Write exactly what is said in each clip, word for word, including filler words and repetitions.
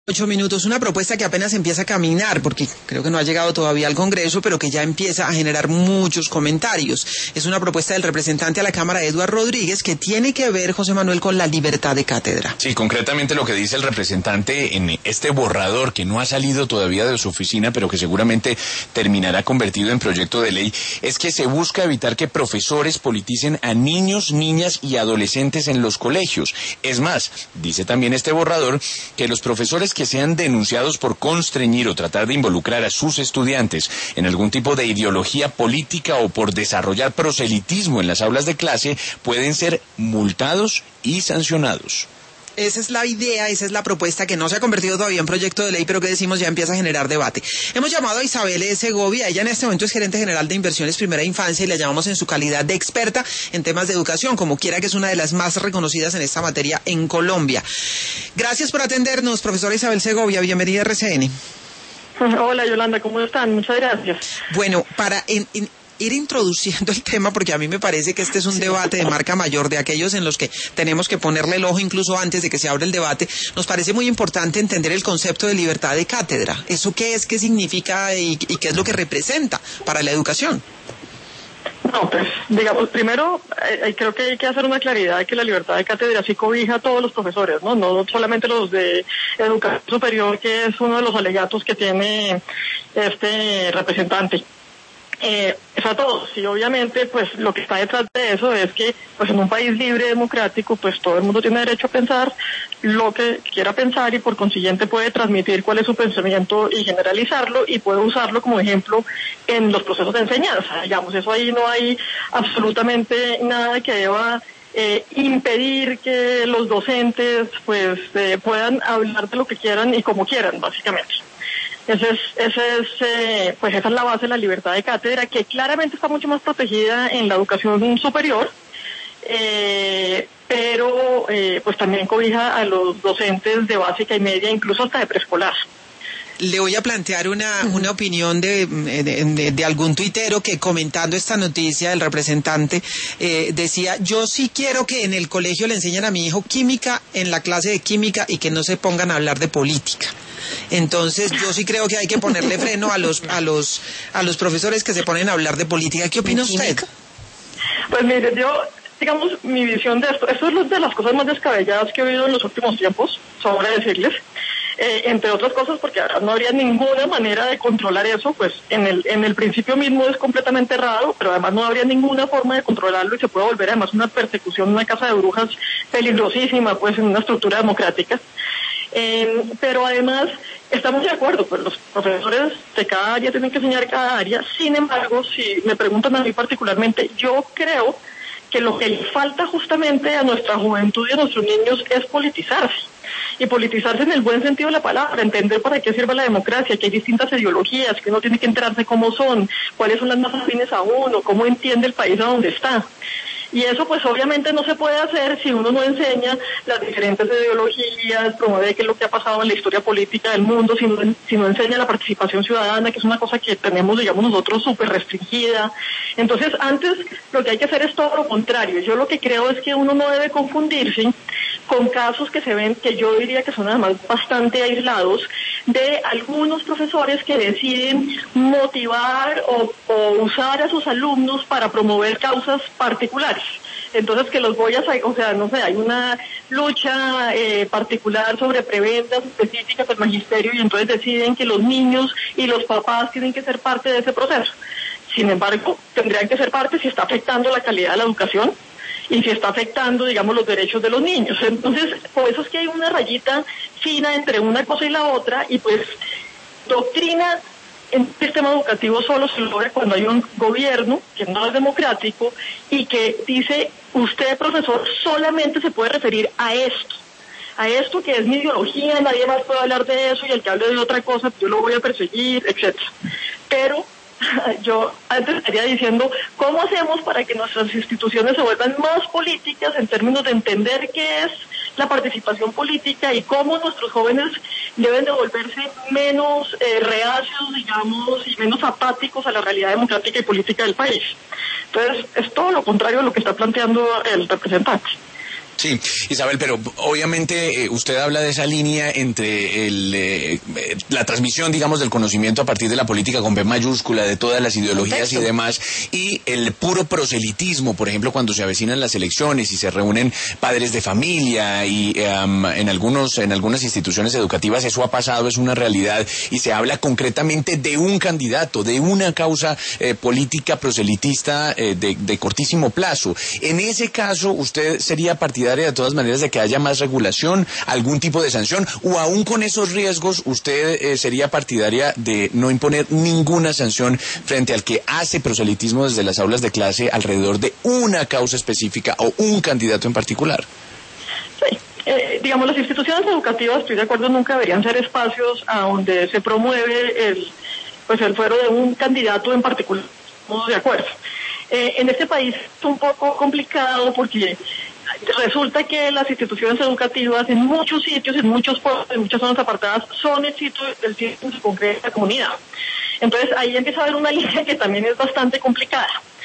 Ocho minutos, una propuesta que apenas empieza a caminar, porque creo que no ha llegado todavía al Congreso, pero que ya empieza a generar muchos comentarios. Es una propuesta del representante a la Cámara, Eduardo Rodríguez, que tiene que ver, José Manuel, con la libertad de cátedra. Sí, concretamente lo que dice el representante en este borrador, que no ha salido todavía de su oficina, pero que seguramente terminará convertido en proyecto de ley, es que se busca evitar que profesores politicen a niños, niñas y adolescentes en los colegios. Es más, dice también este borrador, que los profesores que que sean denunciados por constreñir o tratar de involucrar a sus estudiantes en algún tipo de ideología política o por desarrollar proselitismo en las aulas de clase pueden ser multados y sancionados. Esa es la idea, esa es la propuesta que no se ha convertido todavía en proyecto de ley, pero que decimos ya empieza a generar debate. Hemos llamado a Isabel Segovia, ella en este momento es gerente general de Inversiones Primera Infancia y la llamamos en su calidad de experta en temas de educación, como quiera que es una de las más reconocidas en esta materia en Colombia. Gracias por atendernos, profesora Isabel Segovia, bienvenida a R C N. Hola Yolanda, ¿cómo están? Muchas gracias. Bueno, para... En, en, ir introduciendo el tema, porque a mí me parece que este es un debate de marca mayor, de aquellos en los que tenemos que ponerle el ojo incluso antes de que se abra el debate. Nos parece muy importante entender el concepto de libertad de cátedra. ¿Eso qué es, qué significa y, y qué es lo que representa para la educación? No, pues, digamos, primero, eh, creo que hay que hacer una claridad de que la libertad de cátedra sí cobija a todos los profesores, ¿no? No solamente los de educación superior, que es uno de los alegatos que tiene este representante. Eh, es a todos, y obviamente pues lo que está detrás de eso es que pues en un país libre, democrático, pues todo el mundo tiene derecho a pensar lo que quiera pensar y por consiguiente puede transmitir cuál es su pensamiento y generalizarlo y puede usarlo como ejemplo en los procesos de enseñanza, digamos, eso ahí no hay absolutamente nada que deba eh, impedir que los docentes pues eh, puedan hablar de lo que quieran y como quieran, básicamente. Ese es, ese es, eh, pues esa es la base de la libertad de cátedra, que claramente está mucho más protegida en la educación superior, eh, pero eh, pues también cobija a los docentes de básica y media, incluso hasta de preescolar. Le voy a plantear una, una opinión de, de, de, de algún tuitero que comentando esta noticia, el representante eh, decía, yo sí quiero que en el colegio le enseñen a mi hijo química en la clase de química y que no se pongan a hablar de política. Entonces yo sí creo que hay que ponerle freno a los a los a los profesores que se ponen a hablar de política. ¿Qué opina usted? Pues mire, yo, digamos, mi visión de esto, esto es una de las cosas más descabelladas que he oído en los últimos tiempos, sobre decirles, eh, entre otras cosas porque no habría ninguna manera de controlar eso, pues en el en el principio mismo es completamente errado, pero además no habría ninguna forma de controlarlo y se puede volver además una persecución, una casa de brujas peligrosísima, pues en una estructura democrática. Eh, pero además estamos de acuerdo, pues los profesores de cada área tienen que enseñar cada área. Sin embargo, si me preguntan a mí particularmente, yo creo que lo que le falta justamente a nuestra juventud y a nuestros niños es politizarse. Y politizarse en el buen sentido de la palabra, entender para qué sirve la democracia, que hay distintas ideologías, que uno tiene que enterarse cómo son, cuáles son las más afines a uno, cómo entiende el país a donde está. Y eso pues obviamente no se puede hacer si uno no enseña las diferentes ideologías, promueve qué es lo que ha pasado en la historia política del mundo, si no, si no enseña la participación ciudadana, que es una cosa que tenemos, digamos, nosotros súper restringida. Entonces antes lo que hay que hacer es todo lo contrario. Yo lo que creo es que uno no debe confundirse con casos que se ven, que yo diría que son además bastante aislados, de algunos profesores que deciden motivar o, o usar a sus alumnos para promover causas particulares. Entonces que los voy a, o sea, no sé, hay una lucha eh, particular sobre prebendas específicas del magisterio y entonces deciden que los niños y los papás tienen que ser parte de ese proceso. Sin embargo, tendrían que ser parte si está afectando la calidad de la educación y si está afectando, digamos, los derechos de los niños. Entonces, por eso es que hay una rayita fina entre una cosa y la otra, y pues doctrina en un sistema educativo solo se logra cuando hay un gobierno que no es democrático y que dice, usted, profesor, solamente se puede referir a esto, a esto que es mi ideología, nadie más puede hablar de eso, y el que hable de otra cosa, yo lo voy a perseguir, etcétera. Pero yo antes estaría diciendo, ¿cómo hacemos para que nuestras instituciones se vuelvan más políticas en términos de entender qué es la participación política y cómo nuestros jóvenes deben de volverse menos eh, reacios, digamos, y menos apáticos a la realidad democrática y política del país? Entonces, es todo lo contrario a lo que está planteando el representante. Sí, Isabel, pero obviamente eh, usted habla de esa línea entre el, eh, la transmisión, digamos, del conocimiento a partir de la política con P mayúscula, de todas las ideologías Contexto. y demás, y el puro proselitismo, por ejemplo, cuando se avecinan las elecciones y se reúnen padres de familia y um, en algunos en algunas instituciones educativas eso ha pasado, es una realidad, y se habla concretamente de un candidato, de una causa eh, política proselitista eh, de, de cortísimo plazo. En ese caso, ¿usted sería partidario de todas maneras de que haya más regulación, algún tipo de sanción, o aún con esos riesgos usted eh, sería partidaria de no imponer ninguna sanción frente al que hace proselitismo desde las aulas de clase alrededor de una causa específica o un candidato en particular? Sí. Eh, digamos, las instituciones educativas, estoy de acuerdo, nunca deberían ser espacios a donde se promueve el, pues el fuero de un candidato en particular. Estamos de acuerdo. Eh, en este país es un poco complicado porque resulta que las instituciones educativas en muchos sitios, en muchos pueblos, en muchas zonas apartadas, son el sitio, el sitio en su concreta comunidad. Entonces ahí empieza a haber una línea que también es bastante complicada.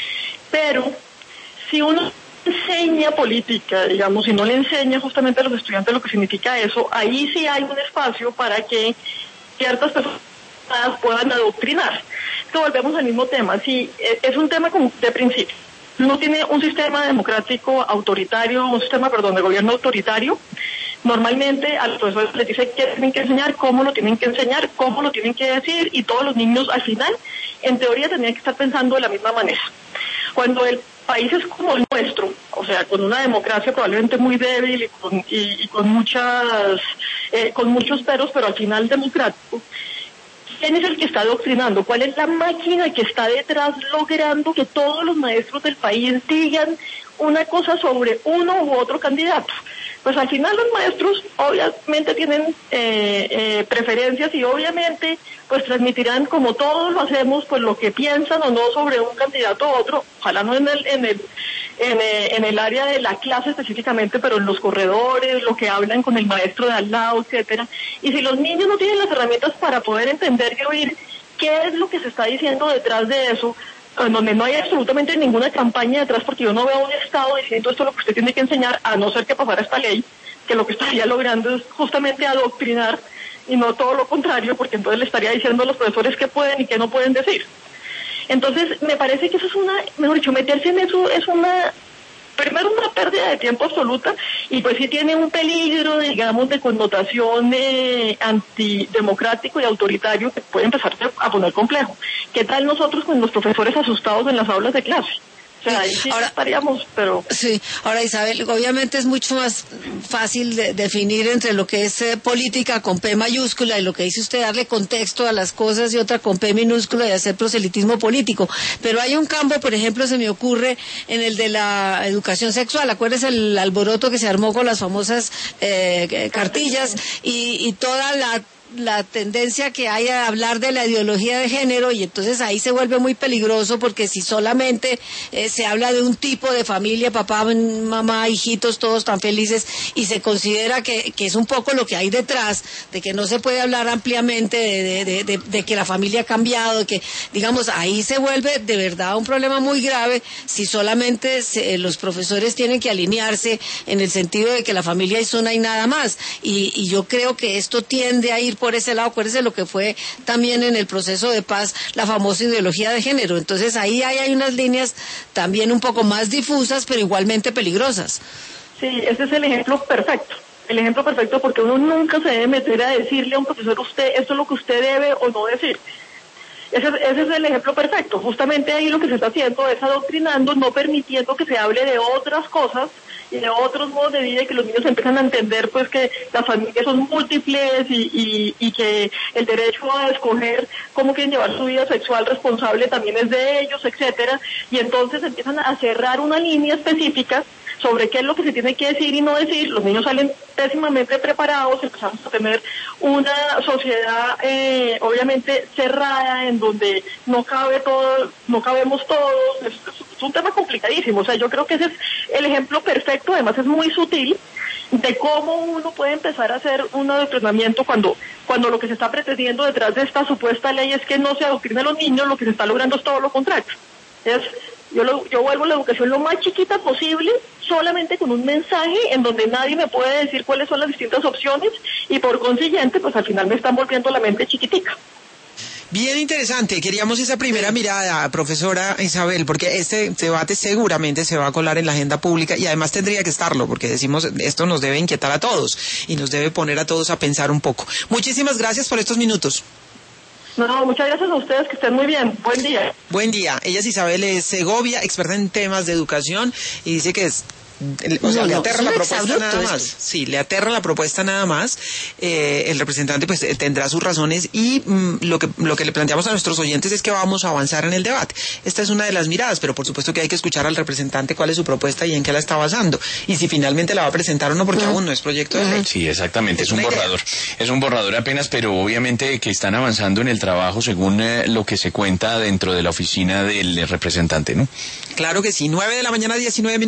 Pero si uno enseña política, digamos, si no le enseña justamente a los estudiantes lo que significa eso, ahí sí hay un espacio para que ciertas personas puedan adoctrinar. Es que volvemos al mismo tema, sí, es un tema como de principio. No tiene un sistema democrático autoritario, un sistema, perdón, de gobierno autoritario. Normalmente a los profesores les dice qué tienen que enseñar, cómo lo tienen que enseñar, cómo lo tienen que decir, y todos los niños al final, en teoría, tendrían que estar pensando de la misma manera. Cuando el país es como el nuestro, o sea, con una democracia probablemente muy débil y con, y, y con muchas, eh, con muchos peros, pero al final democrático, ¿quién es el que está adoctrinando? ¿Cuál es la máquina que está detrás logrando que todos los maestros del país digan una cosa sobre uno u otro candidato? Pues al final los maestros obviamente tienen eh, eh, preferencias y obviamente pues transmitirán, como todos lo hacemos, pues lo que piensan o no sobre un candidato u otro, ojalá no en el, en el, en el, en el área de la clase específicamente, pero en los corredores, lo que hablan con el maestro de al lado, etcétera. Y si los niños no tienen las herramientas para poder entender y oír qué es lo que se está diciendo detrás de eso, en donde no hay absolutamente ninguna campaña detrás, porque yo no veo un Estado diciendo esto es lo que usted tiene que enseñar, a no ser que pasara esta ley, que lo que estaría logrando es justamente adoctrinar y no todo lo contrario, porque entonces le estaría diciendo a los profesores qué pueden y qué no pueden decir. Entonces, me parece que eso es una, mejor dicho, meterse en eso es una, primero una pérdida de tiempo absoluta, y pues sí tiene un peligro, digamos, de connotación eh, antidemocrático y autoritario que puede empezar a poner complejo. ¿Qué tal nosotros con los profesores asustados en las aulas de clase? O sea, ahí sí ahora, estaríamos, pero... Sí, ahora Isabel, obviamente es mucho más fácil de definir entre lo que es eh, política con P mayúscula y lo que dice usted, darle contexto a las cosas, y otra con P minúscula y hacer proselitismo político. Pero hay un campo, por ejemplo, se me ocurre en el de la educación sexual. Acuérdese el alboroto que se armó con las famosas eh, cartillas y, y toda la... la tendencia que hay a hablar de la ideología de género, y entonces ahí se vuelve muy peligroso, porque si solamente eh, se habla de un tipo de familia, papá, mamá, hijitos, todos tan felices, y se considera que, que es un poco lo que hay detrás, de que no se puede hablar ampliamente de, de, de, de, de que la familia ha cambiado, de que, digamos, ahí se vuelve de verdad un problema muy grave si solamente se, los profesores tienen que alinearse en el sentido de que la familia es una y nada más, y, y yo creo que esto tiende a ir por ese lado. Acuérdese lo que fue también en el proceso de paz la famosa ideología de género. Entonces ahí hay, hay unas líneas también un poco más difusas, pero igualmente peligrosas. Sí, ese es el ejemplo perfecto. El ejemplo perfecto, porque uno nunca se debe meter a decirle a un profesor, usted, esto es lo que usted debe o no decir. Ese, ese es el ejemplo perfecto. Justamente ahí lo que se está haciendo es adoctrinando, no permitiendo que se hable de otras cosas y de otros modos de vida, y que los niños empiezan a entender pues que las familias son múltiples y, y, y que el derecho a escoger cómo quieren llevar su vida sexual responsable también es de ellos, etcétera, y entonces empiezan a cerrar una línea específica sobre qué es lo que se tiene que decir y no decir. Los niños salen pésimamente preparados, empezamos a tener una sociedad eh, obviamente cerrada, en donde no cabe todo, no cabemos todos, es, es un tema complicadísimo. O sea, yo creo que ese es el ejemplo perfecto, además es muy sutil, de cómo uno puede empezar a hacer un adoctrinamiento cuando, cuando lo que se está pretendiendo detrás de esta supuesta ley es que no se adoctrine a los niños, lo que se está logrando es todo lo contrario. Es Yo, lo, yo vuelvo la educación lo más chiquita posible, solamente con un mensaje en donde nadie me puede decir cuáles son las distintas opciones y por consiguiente, pues al final me están volviendo la mente chiquitica. Bien interesante, queríamos esa primera mirada, profesora Isabel, porque este debate seguramente se va a colar en la agenda pública y además tendría que estarlo, porque decimos, esto nos debe inquietar a todos y nos debe poner a todos a pensar un poco. Muchísimas gracias por estos minutos. No, muchas gracias a ustedes, que estén muy bien. Buen día. Buen día. Ella es Isabel Segovia, experta en temas de educación, y dice que es... O sea, no, le aterra no, la propuesta nada más. Esto. Sí, le aterra la propuesta nada más. Eh, el representante pues tendrá sus razones y mm, lo que lo que le planteamos a nuestros oyentes es que vamos a avanzar en el debate. Esta es una de las miradas, pero por supuesto que hay que escuchar al representante cuál es su propuesta y en qué la está basando. Y si finalmente la va a presentar o no, porque uh-huh. aún no es proyecto de ley. Sí, exactamente, es, es un borrador. Idea. Es un borrador apenas, pero obviamente que están avanzando en el trabajo según eh, lo que se cuenta dentro de la oficina del representante, ¿no? Claro que sí. nueve de la mañana, diecinueve minutos.